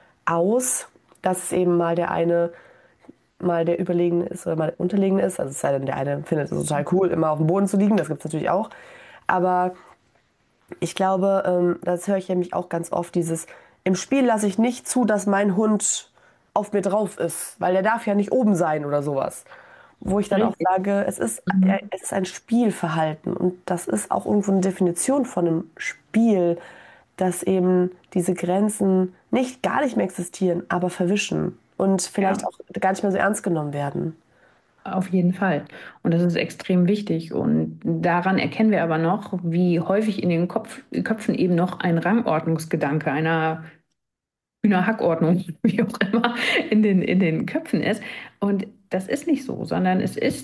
A: aus, dass es eben mal der eine mal der Überlegene ist oder mal der Unterlegene ist. Also es sei denn, der eine findet es total cool, immer auf dem Boden zu liegen. Das gibt es natürlich auch. Aber ich glaube, das höre ich nämlich auch ganz oft, dieses, im Spiel lasse ich nicht zu, dass mein Hund auf mir drauf ist, weil der darf ja nicht oben sein oder sowas. Wo ich dann auch
B: Richtig.
A: sage,
B: Mhm.
A: es ist ein Spielverhalten und das ist auch irgendwo eine Definition von einem Spiel, dass eben diese Grenzen nicht gar nicht mehr existieren, aber verwischen und vielleicht
B: Ja.
A: auch gar nicht mehr so ernst genommen werden.
B: Auf jeden Fall. Und das ist extrem wichtig. Und daran erkennen wir aber noch, wie häufig in den Köpfen eben noch ein Rangordnungsgedanke einer Hühnerhackordnung, wie auch immer, in den Köpfen ist. Und das ist nicht so, sondern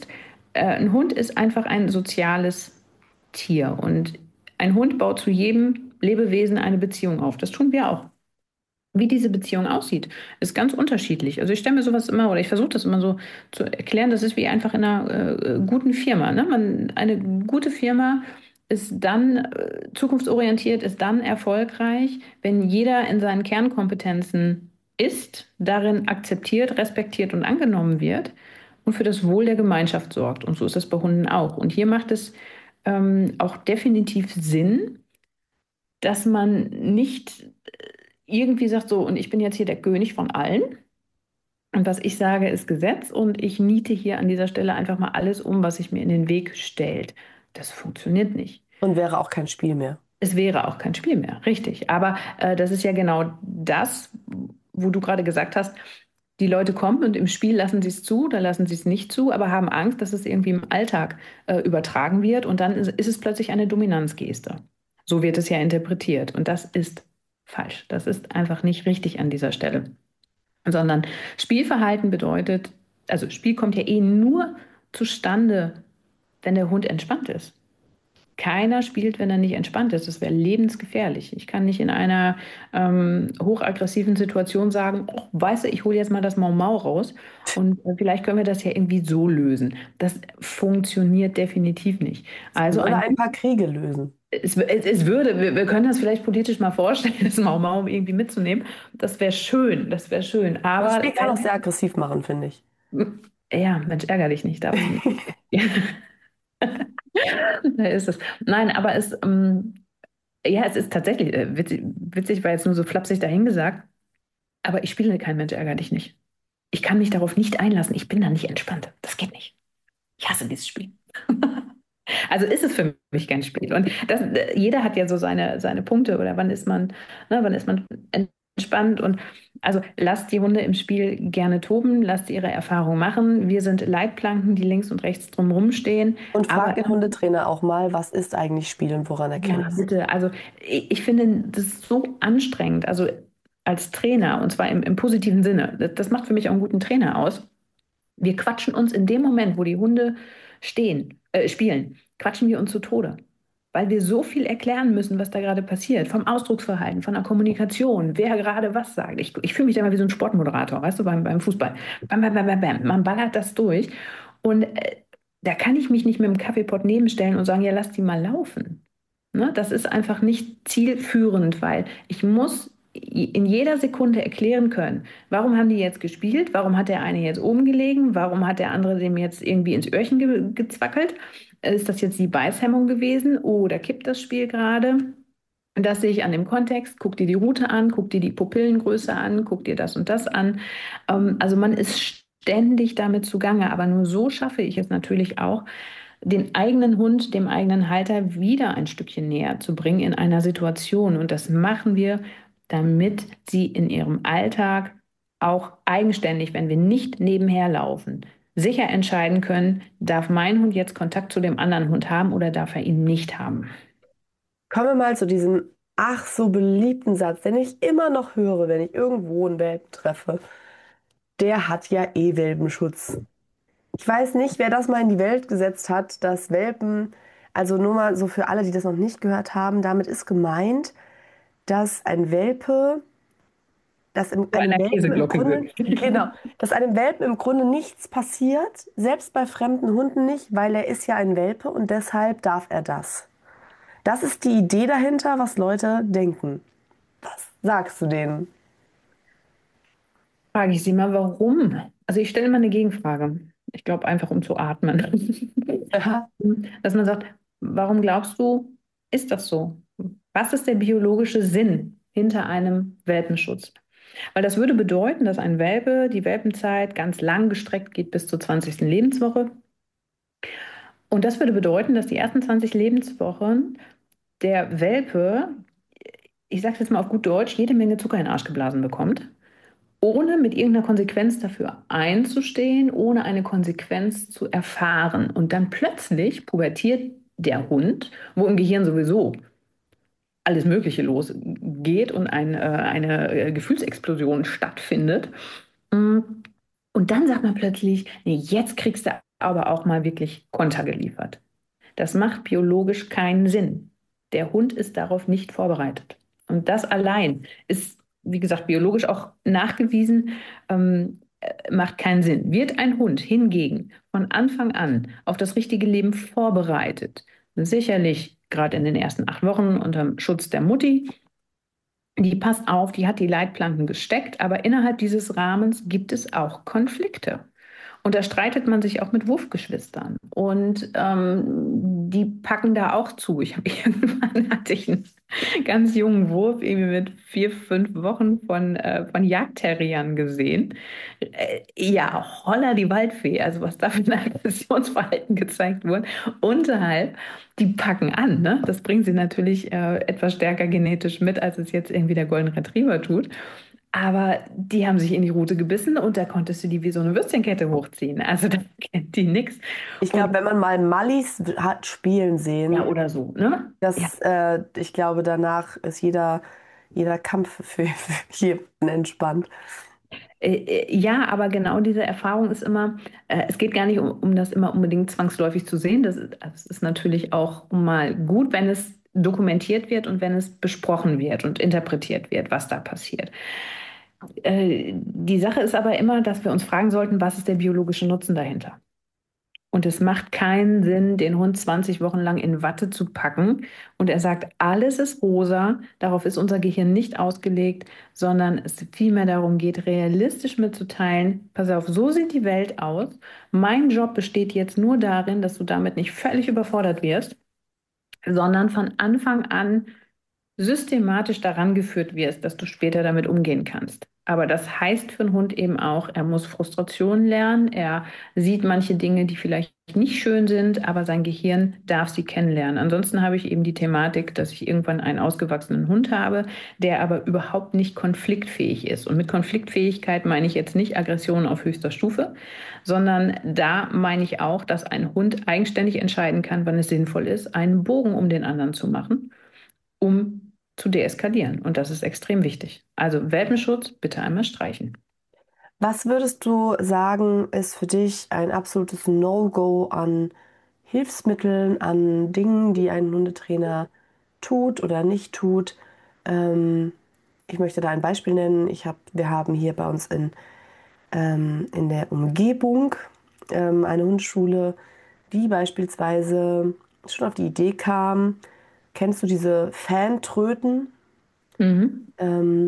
B: ein Hund ist einfach ein soziales Tier. Und ein Hund baut zu jedem Lebewesen eine Beziehung auf. Das tun wir auch. Wie diese Beziehung aussieht, ist ganz unterschiedlich. Also ich stelle mir sowas immer oder ich versuche das immer so zu erklären, das ist wie einfach in einer guten Firma. Ne? Eine gute Firma ist dann zukunftsorientiert, ist dann erfolgreich, wenn jeder in seinen Kernkompetenzen ist, darin akzeptiert, respektiert und angenommen wird und für das Wohl der Gemeinschaft sorgt. Und so ist es bei Hunden auch. Und hier macht es auch definitiv Sinn, dass man nicht irgendwie sagt, so, und ich bin jetzt hier der König von allen. Und was ich sage, ist Gesetz und ich niete hier an dieser Stelle einfach mal alles um, was sich mir in den Weg stellt. Das funktioniert nicht.
A: Und wäre auch kein Spiel mehr.
B: Es wäre auch kein Spiel mehr, richtig. Aber das ist ja genau das, wo du gerade gesagt hast, die Leute kommen und im Spiel lassen sie es zu, da lassen sie es nicht zu, aber haben Angst, dass es irgendwie im Alltag übertragen wird und dann ist es plötzlich eine Dominanzgeste. So wird es ja interpretiert und das ist falsch. Das ist einfach nicht richtig an dieser Stelle. Sondern Spielverhalten bedeutet, also Spiel kommt ja eh nur zustande, wenn der Hund entspannt ist. Keiner spielt, wenn er nicht entspannt ist. Das wäre lebensgefährlich. Ich kann nicht in einer hochaggressiven Situation sagen, oh, weißt du, ich hole jetzt mal das Mau Mau raus und vielleicht können wir das ja irgendwie so lösen. Das funktioniert definitiv nicht. Also
A: Würde
B: ein
A: ein paar Kriege lösen.
B: es würde, wir können das vielleicht politisch mal vorstellen, das Mau Mau irgendwie mitzunehmen. Das wäre schön, das wäre schön.
A: Aber das
B: Aber
A: Spiel kann auch sehr aggressiv machen, finde ich.
B: ja, Mensch, ärger dich nicht, darfst du nicht. Da ist es. Nein, aber ja, es ist tatsächlich witzig, war jetzt nur so flapsig dahingesagt, aber ich spiele kein Mensch, ärger dich nicht. Ich kann mich darauf nicht einlassen. Ich bin da nicht entspannt. Das geht nicht. Ich hasse dieses Spiel. Also ist es für mich kein Spiel. Und jeder hat ja so seine Punkte oder wann ist man entspannt und also lasst die Hunde im Spiel gerne toben, lasst ihre Erfahrungen machen. Wir sind Leitplanken, die links und rechts drumherum stehen.
A: Und frag
B: Aber
A: den Hundetrainer auch mal, was ist eigentlich Spiel und woran erkenne
B: ja,
A: ich es?
B: bitte. Also ich finde das so anstrengend. Also als Trainer, und zwar im positiven Sinne. Das macht für mich auch einen guten Trainer aus. Wir quatschen uns in dem Moment, wo die Hunde spielen, quatschen wir uns zu Tode. Weil wir so viel erklären müssen, was da gerade passiert. Vom Ausdrucksverhalten, von der Kommunikation, wer gerade was sagt. Ich fühle mich da mal wie so ein Sportmoderator, weißt du, beim Fußball. Bam, bam, bam, bam, bam. Man ballert das durch. Und da kann ich mich nicht mit dem Kaffeepott nebenstellen und sagen, ja, lass die mal laufen. Ne? Das ist einfach nicht zielführend, weil ich muss in jeder Sekunde erklären können, warum haben die jetzt gespielt, warum hat der eine jetzt oben gelegen, warum hat der andere dem jetzt irgendwie ins Öhrchen gezwackelt, ist das jetzt die Beißhemmung gewesen oder kippt das Spiel gerade? Das sehe ich an dem Kontext, guck dir die Route an, guck dir die Pupillengröße an, guck dir das und das an. Also man ist ständig damit zugange, aber nur so schaffe ich es natürlich auch, den eigenen Hund, dem eigenen Halter wieder ein Stückchen näher zu bringen in einer Situation. Und das machen wir, damit sie in ihrem Alltag auch eigenständig, wenn wir nicht nebenher laufen, sicher entscheiden können, darf mein Hund jetzt Kontakt zu dem anderen Hund haben oder darf er ihn nicht haben.
A: Kommen wir mal zu diesem ach so beliebten Satz, den ich immer noch höre, wenn ich irgendwo einen Welpen treffe. Der hat ja eh Welpenschutz. Ich weiß nicht, wer das mal in die Welt gesetzt hat, dass Welpen, also nur mal so für alle, die das noch nicht gehört haben, damit ist gemeint, dass ein Welpe,
B: Vor
A: einem
B: einer
A: Welpen im
B: Käseglocke
A: Grunde, genau,
B: wirkt.
A: dass einem Welpen im Grunde nichts passiert, selbst bei fremden Hunden nicht, weil er ist ja ein Welpe und deshalb darf er das. Das ist die Idee dahinter, was Leute denken. Was sagst du denen?
B: Frage ich Sie mal, warum? Also ich stelle immer eine Gegenfrage. Ich glaube einfach, um zu atmen.
A: Aha.
B: Dass man sagt, warum glaubst du, ist das so? Was ist der biologische Sinn hinter einem Welpenschutz? Weil das würde bedeuten, dass ein Welpe, die Welpenzeit ganz lang gestreckt geht bis zur 20. Lebenswoche. Und das würde bedeuten, dass die ersten 20 Lebenswochen der Welpe, ich sage jetzt mal auf gut Deutsch, jede Menge Zucker in den Arsch geblasen bekommt, ohne mit irgendeiner Konsequenz dafür einzustehen, ohne eine Konsequenz zu erfahren. Und dann plötzlich pubertiert der Hund, wo im Gehirn sowieso alles Mögliche losgeht und eine Gefühlsexplosion stattfindet. Mm. Und dann sagt man plötzlich, nee, jetzt kriegst du aber auch mal wirklich Konter geliefert. Das macht biologisch keinen Sinn. Der Hund ist darauf nicht vorbereitet. Und das allein ist, wie gesagt, biologisch auch nachgewiesen, macht keinen Sinn. Wird ein Hund hingegen von Anfang an auf das richtige Leben vorbereitet, sicherlich gerade in den ersten 8 Wochen unter Schutz der Mutti. Die passt auf, die hat die Leitplanken gesteckt, aber innerhalb dieses Rahmens gibt es auch Konflikte. Und da streitet man sich auch mit Wurfgeschwistern. Und die packen da auch zu. Ich habe irgendwann hatte ich einen ganz jungen Wurf irgendwie mit 4, 5 Wochen von Jagdterriern gesehen. Ja, holla die Waldfee. Also was da für ein Aggressionsverhalten gezeigt wurde. Unterhalb, die packen an. Ne? Das bringen sie natürlich etwas stärker genetisch mit, als es jetzt irgendwie der Golden Retriever tut. Aber die haben sich in die Rute gebissen und da konntest du die wie so eine Würstchenkette hochziehen. Also da kennt die nix.
A: Ich glaube,
B: Und
A: wenn man mal Mallis hat spielen
B: ja,
A: sehen,
B: oder so, ne? Ja.
A: ich glaube, danach ist jeder Kampf für jeden entspannt.
B: Ja, aber genau diese Erfahrung ist immer, es geht gar nicht um das immer unbedingt zwangsläufig zu sehen. Das ist natürlich auch mal gut, wenn es dokumentiert wird und wenn es besprochen wird und interpretiert wird, was da passiert. Die Sache ist aber immer, dass wir uns fragen sollten, was ist der biologische Nutzen dahinter? Und es macht keinen Sinn, den Hund 20 Wochen lang in Watte zu packen. Und er sagt, alles ist rosa. Darauf ist unser Gehirn nicht ausgelegt, sondern es vielmehr darum geht, realistisch mitzuteilen, pass auf, so sieht die Welt aus. Mein Job besteht jetzt nur darin, dass du damit nicht völlig überfordert wirst, sondern von Anfang an systematisch daran geführt wirst, dass du später damit umgehen kannst. Aber das heißt für einen Hund eben auch, er muss Frustration lernen, er sieht manche Dinge, die vielleicht nicht schön sind, aber sein Gehirn darf sie kennenlernen. Ansonsten habe ich eben die Thematik, dass ich irgendwann einen ausgewachsenen Hund habe, der aber überhaupt nicht konfliktfähig ist. Und mit Konfliktfähigkeit meine ich jetzt nicht Aggression auf höchster Stufe, sondern da meine ich auch, dass ein Hund eigenständig entscheiden kann, wann es sinnvoll ist, einen Bogen um den anderen zu machen, um zu deeskalieren. Und das ist extrem wichtig. Also Welpenschutz bitte einmal streichen.
A: Was würdest du sagen, ist für dich ein absolutes No-Go an Hilfsmitteln, an Dingen, die ein Hundetrainer tut oder nicht tut? Ähm, Ich möchte da ein Beispiel nennen. Wir haben hier bei uns in der Umgebung eine Hundeschule, die beispielsweise schon auf die Idee kam, kennst du diese Fantröten?
B: Mhm.
A: Ähm,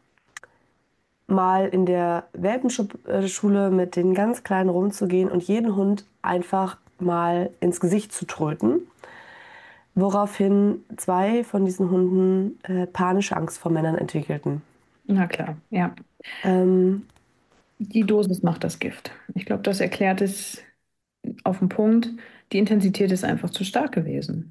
A: Mal in der Welpenschule mit den ganz Kleinen rumzugehen und jeden Hund einfach mal ins Gesicht zu tröten, woraufhin zwei von diesen Hunden panische Angst vor Männern entwickelten.
B: Na klar, ja.
A: Ähm,
B: Die Dosis macht das Gift. Ich glaube, das erklärt es auf den Punkt. Die Intensität ist einfach zu stark gewesen.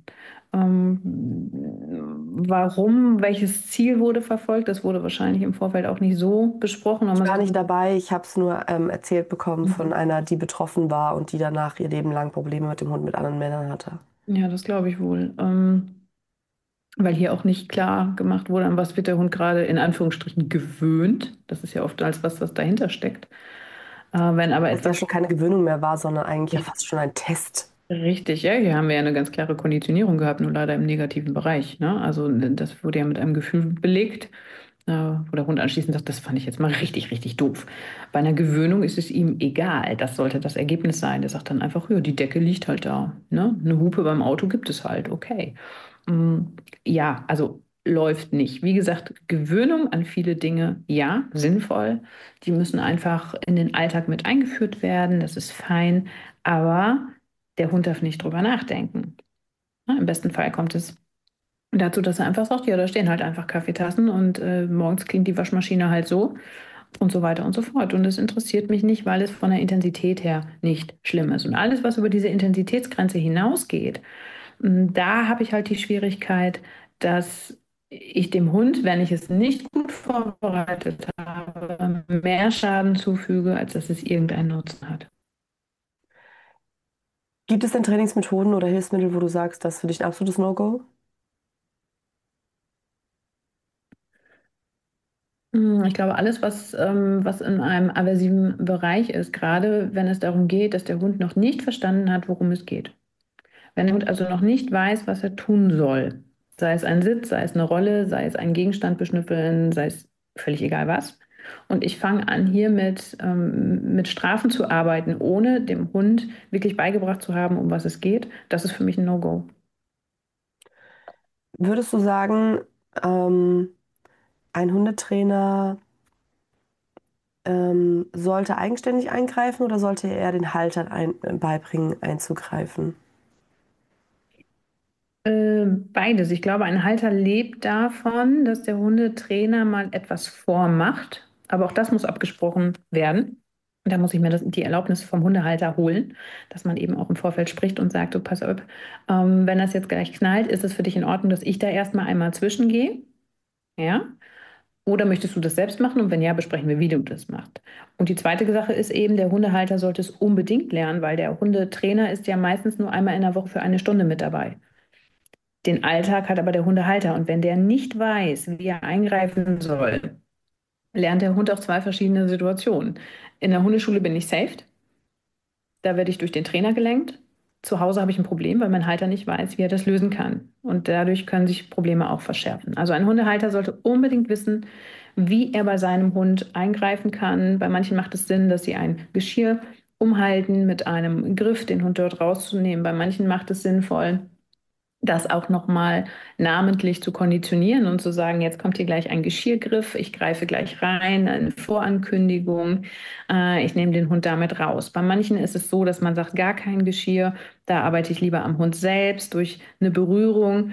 B: Warum, welches Ziel wurde verfolgt? Das wurde wahrscheinlich im Vorfeld auch nicht so besprochen,
A: Ich
B: aber
A: war
B: so.
A: nicht dabei, ich habe es nur erzählt bekommen von einer, die betroffen war und die danach ihr Leben lang Probleme mit dem Hund mit anderen Männern hatte.
B: Ja, das glaube ich wohl. Weil hier auch nicht klar gemacht wurde, an was wird der Hund gerade in Anführungsstrichen gewöhnt. Das ist ja oft als was, was dahinter steckt. Wenn aber
A: Dass das
B: etwas
A: schon keine Gewöhnung mehr war, sondern eigentlich ja fast schon ein Test.
B: richtig, ja, hier haben wir ja eine ganz klare Konditionierung gehabt, nur leider im negativen Bereich. Ne? Also das wurde ja mit einem Gefühl belegt, wo der Hund anschließend sagt, das fand ich jetzt mal richtig, richtig doof. Bei einer Gewöhnung ist es ihm egal, das sollte das Ergebnis sein. Der sagt dann einfach, ja, die Decke liegt halt da. Ne? Eine Hupe beim Auto gibt es halt, okay. Mm, ja, also läuft nicht. Wie gesagt, Gewöhnung an viele Dinge, ja, sinnvoll. Die müssen einfach in den Alltag mit eingeführt werden, das ist fein, aber der Hund darf nicht drüber nachdenken. Ne? Im besten Fall kommt es dazu, dass er einfach sagt, ja, da stehen halt einfach Kaffeetassen und morgens klingt die Waschmaschine halt so und so weiter und so fort. Und es interessiert mich nicht, weil es von der Intensität her nicht schlimm ist. Und alles, was über diese Intensitätsgrenze hinausgeht, da habe ich halt die Schwierigkeit, dass ich dem Hund, wenn ich es nicht gut vorbereitet habe, mehr Schaden zufüge, als dass es irgendeinen Nutzen hat.
A: Gibt es denn Trainingsmethoden oder Hilfsmittel, wo du sagst, das ist für dich ein absolutes No-Go?
B: Ich glaube, alles, was in einem aversiven Bereich ist, gerade wenn es darum geht, dass der Hund noch nicht verstanden hat, worum es geht. Wenn der Hund also noch nicht weiß, was er tun soll, sei es ein Sitz, sei es eine Rolle, sei es einen Gegenstand beschnüffeln, sei es völlig egal was. Und ich fange an, hier mit Strafen zu arbeiten, ohne dem Hund wirklich beigebracht zu haben, um was es geht. Das ist für mich ein No-Go.
A: Würdest du sagen, ähm, ein Hundetrainer sollte eigenständig eingreifen oder sollte er den Haltern beibringen, einzugreifen?
B: Beides. Ich glaube, ein Halter lebt davon, dass der Hundetrainer mal etwas vormacht. Aber auch das muss abgesprochen werden. Da muss ich mir die Erlaubnis vom Hundehalter holen, dass man eben auch im Vorfeld spricht und sagt, so pass auf, wenn das jetzt gleich knallt, ist es für dich in Ordnung, dass ich da erstmal einmal zwischengehe? Ja? Oder möchtest du das selbst machen? Und wenn ja, besprechen wir, wie du das machst. Und die zweite Sache ist eben, der Hundehalter sollte es unbedingt lernen, weil der Hundetrainer ist ja meistens nur einmal in der Woche für eine Stunde mit dabei. Den Alltag hat aber der Hundehalter. Und wenn der nicht weiß, wie er eingreifen soll, lernt der Hund auch zwei verschiedene Situationen. In der Hundeschule bin ich safe. Da werde ich durch den Trainer gelenkt. Zu Hause habe ich ein Problem, weil mein Halter nicht weiß, wie er das lösen kann. Und dadurch können sich Probleme auch verschärfen. Also ein Hundehalter sollte unbedingt wissen, wie er bei seinem Hund eingreifen kann. Bei manchen macht es Sinn, dass sie ein Geschirr umhalten mit einem Griff, den Hund dort rauszunehmen. Bei manchen macht es sinnvoll, das auch nochmal namentlich zu konditionieren und zu sagen, jetzt kommt hier gleich ein Geschirrgriff, ich greife gleich rein, eine Vorankündigung, ich nehme den Hund damit raus. Bei manchen ist es so, dass man sagt, gar kein Geschirr, da arbeite ich lieber am Hund selbst durch eine Berührung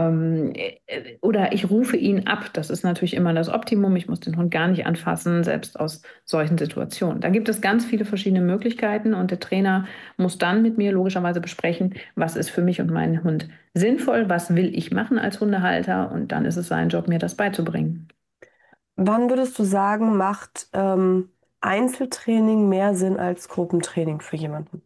B: oder ich rufe ihn ab. Das ist natürlich immer das Optimum. Ich muss den Hund gar nicht anfassen, selbst aus solchen Situationen. Da gibt es ganz viele verschiedene Möglichkeiten und der Trainer muss dann mit mir logischerweise besprechen, was ist für mich und meinen Hund sinnvoll, was will ich machen als Hundehalter und dann ist es sein Job, mir das beizubringen.
A: Wann würdest du sagen, macht Einzeltraining mehr Sinn als Gruppentraining für jemanden?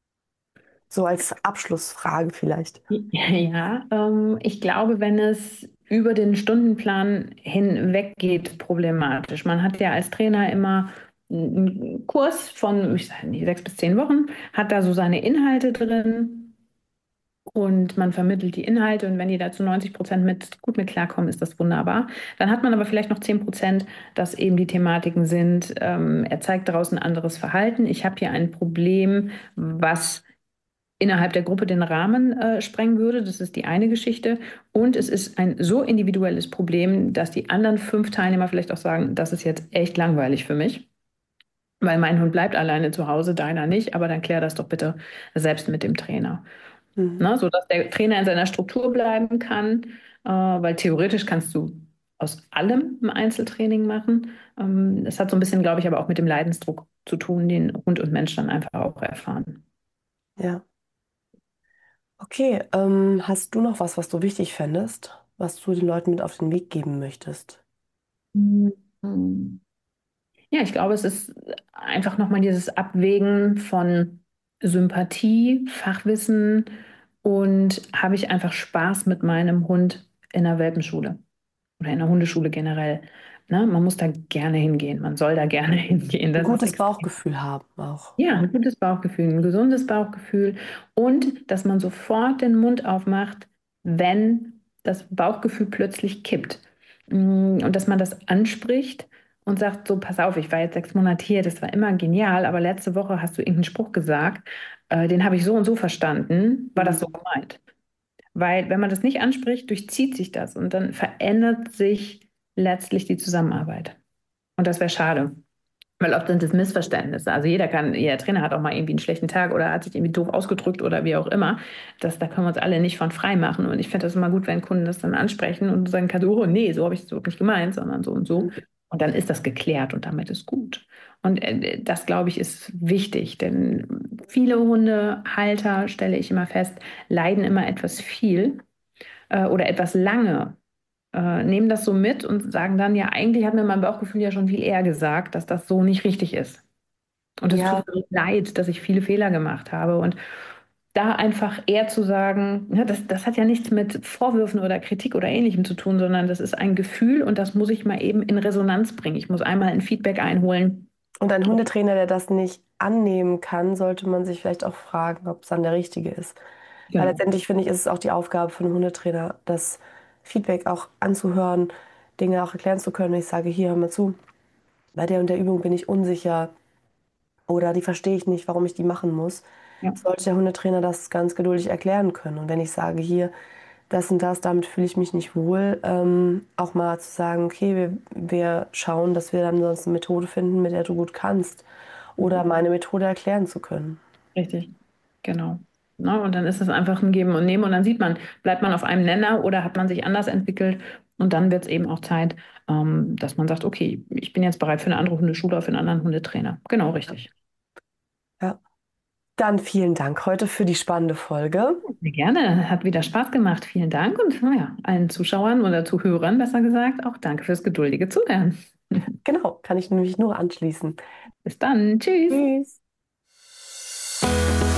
A: So als Abschlussfrage vielleicht.
B: Ja, ich glaube, wenn es über den Stundenplan hinweg geht, problematisch. Man hat ja als Trainer immer einen Kurs von, ich sage nicht, 6 bis 10 Wochen, hat da so seine Inhalte drin und man vermittelt die Inhalte und wenn die da zu 90% gut mit klarkommen, ist das wunderbar. Dann hat man aber vielleicht noch 10%, dass eben die Thematiken sind, er zeigt daraus ein anderes Verhalten. Ich habe hier ein Problem, was innerhalb der Gruppe den Rahmen sprengen würde. Das ist die eine Geschichte. Und es ist ein so individuelles Problem, dass die anderen 5 Teilnehmer vielleicht auch sagen, das ist jetzt echt langweilig für mich, weil mein Hund bleibt alleine zu Hause, deiner nicht, aber dann klär das doch bitte selbst mit dem Trainer.
A: Mhm.
B: Ne? Sodass der Trainer in seiner Struktur bleiben kann, weil theoretisch kannst du aus allem ein Einzeltraining machen. Es hat so ein bisschen, glaube ich, aber auch mit dem Leidensdruck zu tun, den Hund und Mensch dann einfach auch erfahren.
A: Ja. Okay, hast du noch was, was du wichtig fändest, was du den Leuten mit auf den Weg geben möchtest?
B: Mhm. Ja, ich glaube, es ist einfach nochmal dieses Abwägen von Sympathie, Fachwissen und habe ich einfach Spaß mit meinem Hund in der Welpenschule oder in der Hundeschule generell. Ne? Man muss da gerne hingehen, man soll da gerne hingehen.
A: Ein
B: Das ist
A: gutes
B: extrem.
A: Bauchgefühl haben auch.
B: Ja, ein gutes Bauchgefühl, ein gesundes Bauchgefühl und dass man sofort den Mund aufmacht, wenn das Bauchgefühl plötzlich kippt. Und dass man das anspricht und sagt, so, pass auf, ich war jetzt 6 Monate hier, das war immer genial, aber letzte Woche hast du irgendeinen Spruch gesagt, den habe ich so und so verstanden, war das so
A: Mhm.
B: gemeint? Weil wenn man das nicht anspricht, durchzieht sich das und dann verändert sich letztlich die Zusammenarbeit. Und das wäre schade. Weil oft sind es Missverständnisse. Also jeder Trainer hat auch mal irgendwie einen schlechten Tag oder hat sich irgendwie doof ausgedrückt oder wie auch immer. Da können wir uns alle nicht von frei machen. Und ich finde das immer gut, wenn Kunden das dann ansprechen und sagen kann, oh nee, so habe ich es überhaupt nicht gemeint, sondern so und so. Und dann ist das geklärt und damit ist gut. Und das, glaube ich, ist wichtig, denn viele Hundehalter, stelle ich immer fest, leiden immer etwas viel oder etwas lange nehmen das so mit und sagen dann, ja, eigentlich hat mir mein Bauchgefühl ja schon viel eher gesagt, dass das so nicht richtig ist. Und es
A: Ja,
B: tut mir leid, dass ich viele Fehler gemacht habe. Und da einfach eher zu sagen, ja, das hat ja nichts mit Vorwürfen oder Kritik oder Ähnlichem zu tun, sondern das ist ein Gefühl und das muss ich mal eben in Resonanz bringen. Ich muss einmal ein Feedback einholen.
A: und ein Hundetrainer, der das nicht annehmen kann, sollte man sich vielleicht auch fragen, ob es dann der richtige ist. Weil
B: Genau.
A: letztendlich finde ich, ist es auch die Aufgabe von einem Hundetrainer, das Feedback auch anzuhören, Dinge auch erklären zu können. Ich sage, hier, hör mal zu, bei der und der Übung bin ich unsicher oder die verstehe ich nicht, warum ich die machen muss.
B: Ja.
A: Sollte der Hundetrainer das ganz geduldig erklären können. Und wenn ich sage, hier, das und das, damit fühle ich mich nicht wohl, auch mal zu sagen, okay, wir schauen, dass wir dann sonst eine Methode finden, mit der du gut kannst oder meine Methode erklären zu können.
B: Richtig, genau. Ne? Und dann ist es einfach ein Geben und Nehmen und dann sieht man, bleibt man auf einem Nenner oder hat man sich anders entwickelt und dann wird es eben auch Zeit, dass man sagt, okay, ich bin jetzt bereit für eine andere Hundeschule oder für einen anderen Hundetrainer. Genau, richtig.
A: Ja. Dann vielen Dank heute für die spannende Folge.
B: Sehr gerne, hat wieder Spaß gemacht. Vielen Dank und naja, allen Zuschauern oder Zuhörern besser gesagt, auch danke fürs geduldige Zuhören.
A: Genau, kann ich nämlich nur anschließen.
B: Bis dann, tschüss.
A: Tschüss.